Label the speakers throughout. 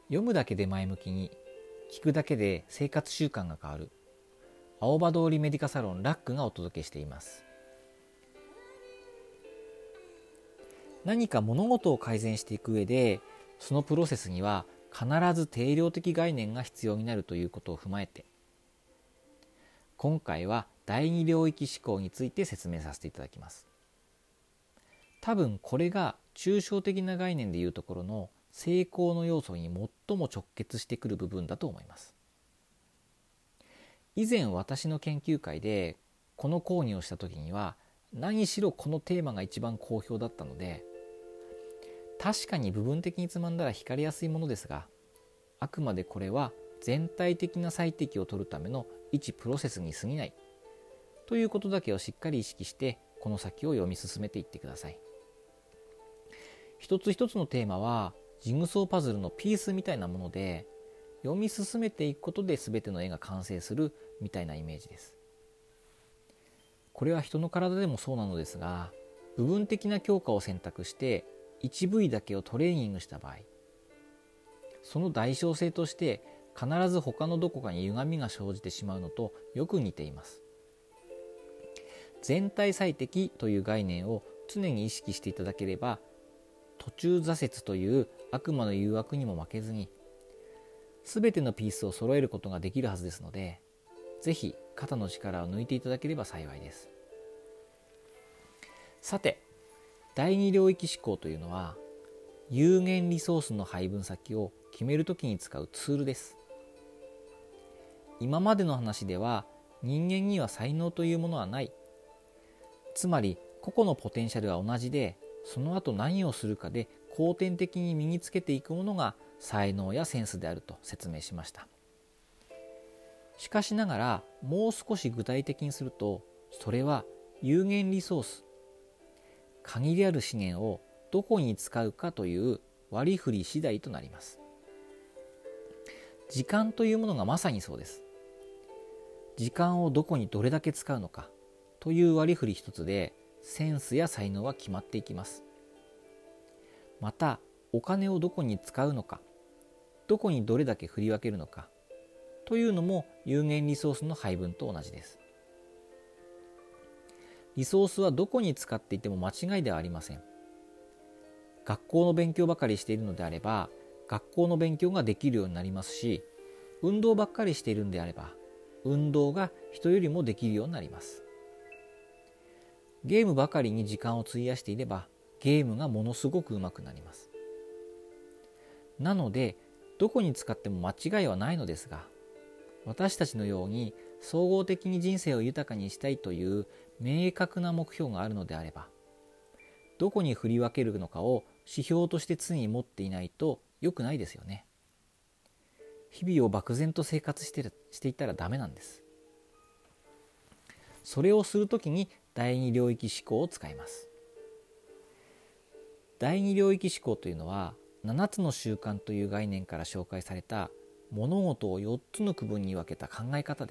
Speaker 1: 読むだけで前向きに、聞くだけで生活習慣が変わる、青葉通りメディカサロンラックがお届けしています。何か物事を改善していく上で、そのプロセスには必ず定量的概念が必要になるということを踏まえて、今回は第二領域思考について説明させていただきます。多分これが抽象的な概念でいうところの成功の要素に最も直結してくる部分だと思います。以前私の研究会でこの講義をした時には、何しろこのテーマが一番好評だったので、確かに部分的につまんだら惹かれやすいものですが、あくまでこれは全体的な最適を取るための一プロセスに過ぎないということだけをしっかり意識して、この先を読み進めていってください。一つ一つのテーマはジグソーパズルのピースみたいなもので、読み進めていくことで全ての絵が完成するみたいなイメージです。これは人の体でもそうなのですが、部分的な強化を選択して一部位だけをトレーニングした場合、その代償性として必ず他のどこかに歪みが生じてしまうのとよく似ています。全体最適という概念を常に意識していただければ、途中挫折という悪魔の誘惑にも負けずに全てのピースを揃えることができるはずですので、ぜひ肩の力を抜いていただければ幸いです。さて、第二領域思考というのは有限リソースの配分先を決めるときに使うツールです。今までの話では人間には才能というものはない、つまり個々のポテンシャルは同じで、その後何をするかで後天的に身につけていくものが才能やセンスであると説明しました。しかしながらもう少し具体的にすると、それは有限リソース、限りある資源をどこに使うかという割り振り次第となります。時間というものがまさにそうです。時間をどこにどれだけ使うのかという割り振り一つでセンスや才能は決まっていきます。またお金をどこに使うのか、どこにどれだけ振り分けるのかというのも有限リソースの配分と同じです。リソースはどこに使っていても間違いではありません。学校の勉強ばかりしているのであれば学校の勉強ができるようになりますし、運動ばっかりしているのであれば運動が人よりもできるようになります。ゲームばかりに時間を費やしていればゲームがものすごく上手くなります。なのでどこに使っても間違いはないのですが、私たちのように総合的に人生を豊かにしたいという明確な目標があるのであれば、どこに振り分けるのかを指標として常に持っていないと良くないですよね。日々を漠然と生活していたらダメなんです。それをするときに第二領域思考を使います。第二領域思考というのは7つの習慣という概念から紹介された物事を4つの区分に分けた考え方です。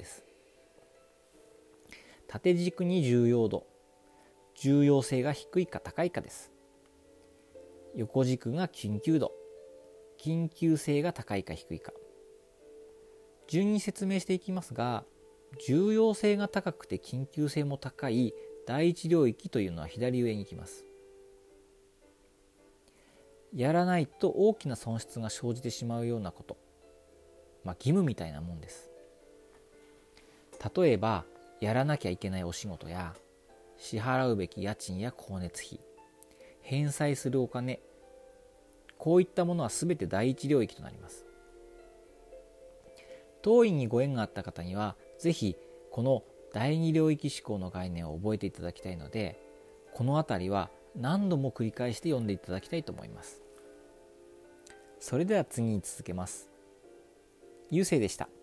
Speaker 1: 縦軸に重要度、重要性が低いか高いかです。横軸が緊急度、緊急性が高いか低いか。順に説明していきますが、重要性が高くて緊急性も高い第一領域というのは左上に行きます。やらないと大きな損失が生じてしまうようなこと、義務みたいなもんです。例えばやらなきゃいけないお仕事や支払うべき家賃や光熱費、返済するお金、こういったものはすべて第一領域となります。当院にご縁があった方にはぜひこの第二領域思考の概念を覚えていただきたいので、このあたりは何度も繰り返して読んでいただきたいと思います。それでは次に続けます。ゆうせいでした。